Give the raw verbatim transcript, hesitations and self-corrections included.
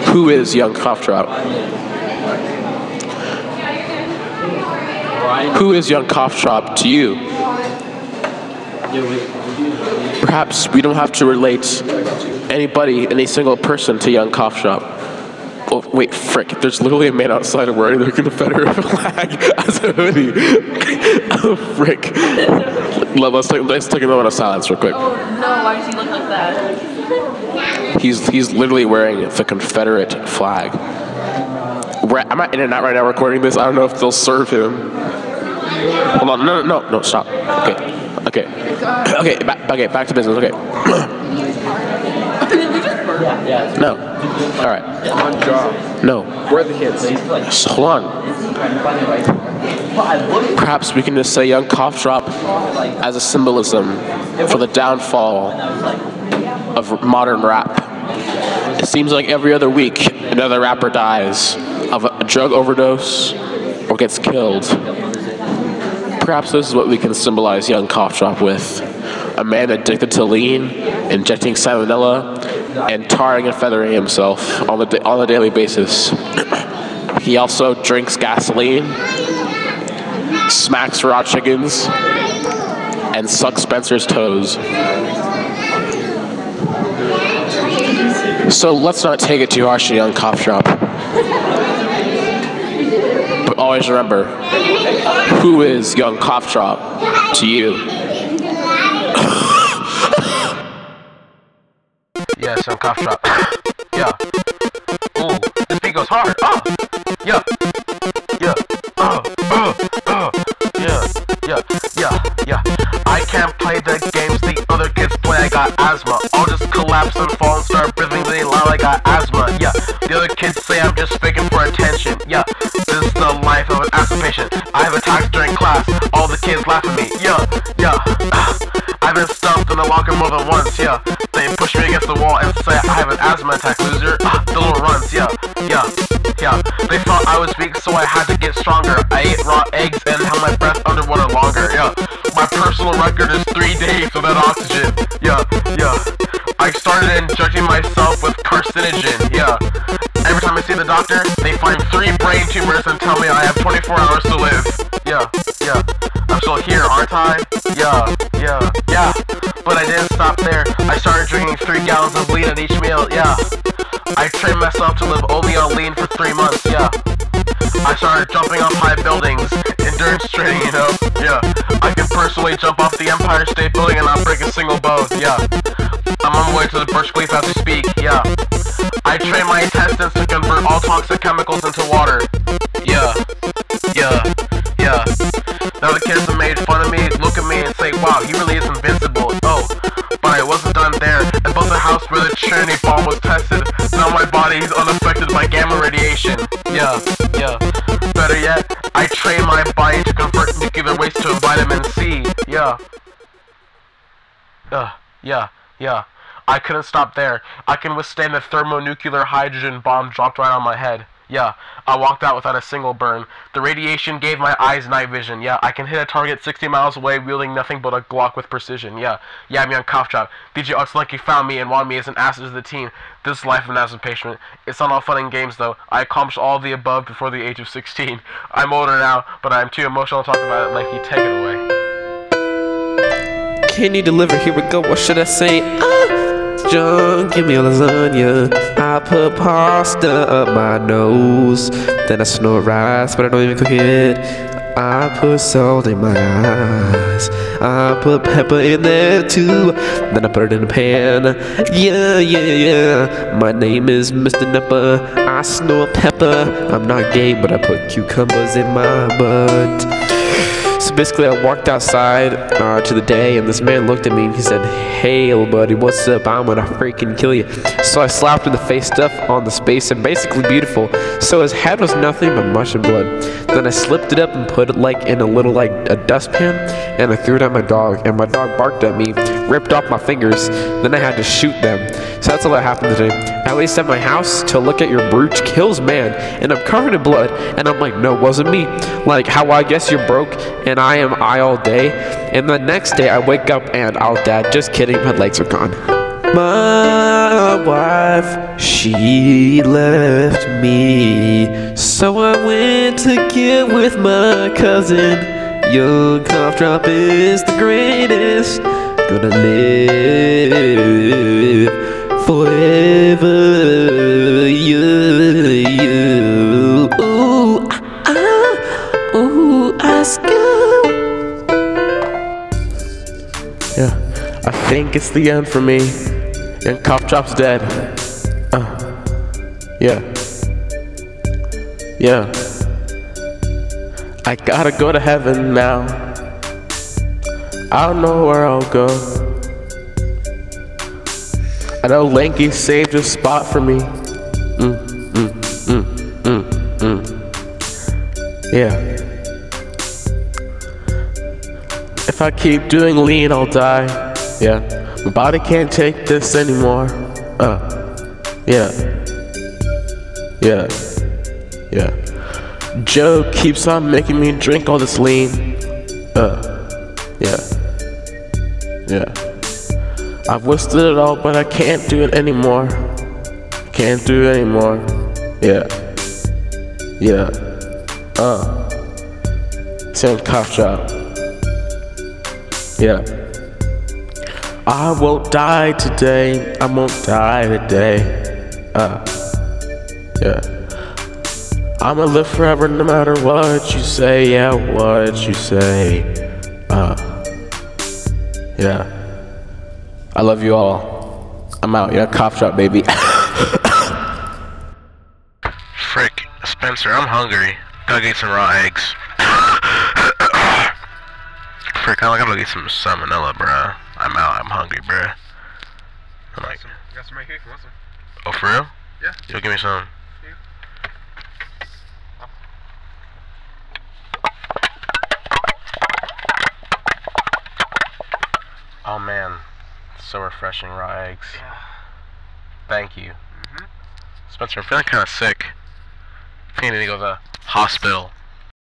Who is young Cough Drop? Who is young Cough Drop to you? Perhaps we don't have to relate anybody, any single person to young Cough Drop. Oh, wait, frick. There's literally a man outside wearing the Confederate flag as a hoodie. Oh, frick. Let's take, let's take a moment of silence real quick. Oh, no. Why does he look like that? He's he's literally wearing the Confederate flag. We're, I'm at internet right now recording this. I don't know if they'll serve him. Hold on. No, no, no, no. Stop. Okay. Okay. Okay, back, okay, back to business. Okay. No. All right. On job. No. Where are the kids? Just hold on. Perhaps we can just say young Cough Drop as a symbolism for the downfall of modern rap. It seems like every other week another rapper dies of a drug overdose or gets killed. Perhaps this is what we can symbolize young Cough Drop with. A man addicted to lean, injecting salmonella, and tarring and feathering himself on, the, on a daily basis. He also drinks gasoline, smacks raw chickens, and sucks Spencer's toes. So let's not take it too harsh to young Cough Drop. But always remember, who is young Cough Drop to you? Yeah, young Cough Drop. Yeah. Ooh, this beat goes hard. Oh, yeah, yeah. Oh, oh, oh. Yeah, yeah, yeah, yeah. I can't play the games the other kids play. I got asthma. I'll just collapse and fall and start breathing really loud. I got asthma. Yeah. The other kids say I'm just faking for attention. Yeah. This is the life of an asthma patient. I have attacks during class. All the kids laugh at me. Yeah, yeah. I've been stumped in the locker more than once. Yeah. They push me against the wall and say I have an asthma attack, loser. Ah, the little runs. Yeah, yeah, yeah. They thought I was weak, so I had to get stronger. I ate raw eggs and held my breath underwater longer. Yeah. My personal record is three days without oxygen. Yeah, yeah. I started injecting myself with carcinogen. Yeah. Every time I see the doctor, they find three brain tumors and tell me I have twenty-four hours to live. Yeah, yeah. I'm still here, aren't I? Yeah, yeah, yeah. But I didn't stop there. I started drinking three gallons of lean at each meal. Yeah. I trained myself to live only on lean for three months. Yeah. I started jumping off high buildings, endurance training, you know. Yeah. I can personally jump off the Empire State Building and not break a single bone. Yeah. I'm on my way to the Burj Khalifa as we speak. Yeah. I train my intestines to convert all toxic chemicals into water. Yeah. Yeah. Yeah. Now the kids have made fun of me, look at me and say, wow, he really is invincible. Oh, but I wasn't done there. I built a house where the Trinity bomb was tested. Now my body is unaffected by gamma radiation. Yeah, yeah. Better yet, I train my body to convert nuclear waste to vitamin C. Yeah. Uh, yeah, yeah. I couldn't stop there. I can withstand the thermonuclear hydrogen bomb dropped right on my head. Yeah, I walked out without a single burn. The radiation gave my eyes night vision. Yeah, I can hit a target sixty miles away wielding nothing but a Glock with precision. Yeah, yeah, I'm young Cough Drop. D J Arts Lucky found me and wanted me as an asset to the team. This is life of an asthma patient. It's not all fun and games though. I accomplished all of the above before the age of sixteen. I'm older now, but I'm too emotional to talk about it. Mikey, take it away. Can you deliver? Here we go. What should I say? Ah! John, give me a lasagna. I put pasta up my nose. Then I snort rice, but I don't even cook it. I put salt in my eyes. I put pepper in there too. Then I put it in a pan. Yeah, yeah, yeah. My name is Mister Nipper. I snort pepper. I'm not gay, but I put cucumbers in my butt. So basically I walked outside uh, to the day, and this man looked at me and he said, hey little buddy, what's up? I'm gonna freaking kill you. So I slapped him in the face, stuff on the space, and basically beautiful. So his head was nothing but mush and blood. Then I slipped it up and put it like in a little like a dustpan, and I threw it at my dog, and my dog barked at me, ripped off my fingers. Then I had to shoot them. So that's all that happened today. At least at my house, to look at your brooch kills man, and I'm covered in blood, and I'm like, no, it wasn't me. Like how I guess you're broke and I am I all day, and the next day I wake up and I'll dad. Just kidding, my legs are gone. My my wife, she left me. So I went to get with my cousin. Young Cough Drop is the greatest. Gonna live forever. You, you. Ooh, ah, ah, ooh, Oscar. Yeah, I think it's the end for me. Young Cough Drop's dead. Uh, yeah. Yeah. I gotta go to heaven now. I don't know where I'll go. I know Lanky saved a spot for me. Mm, mm, mm, mm, mm. Yeah. If I keep doing lean, I'll die. Yeah. My body can't take this anymore. Uh. Yeah. Yeah. Yeah. Joe keeps on making me drink all this lean. Uh. Yeah. Yeah. I've wasted it all, but I can't do it anymore. Can't do it anymore. Yeah. Yeah. Uh. Young Cough Drop. Yeah. I won't die today. I won't die today. Uh. Yeah. I'ma live forever no matter what you say. Yeah, what you say. Uh. Yeah. I love you all. I'm out. Yeah, Cough Drop, baby. Frick, Spencer, I'm hungry. Gotta get some raw eggs. Frick, I gotta get some salmonella, bruh. I'm out. I'm hungry, bruh. I'm like, You got some right here if you want some. oh, for real? Yeah. Yo, give me some. Oh man, so refreshing, raw eggs. Yeah. Thank you. Mm-hmm. Spencer, I'm feeling kind of sick. I think I need to go to the hospital.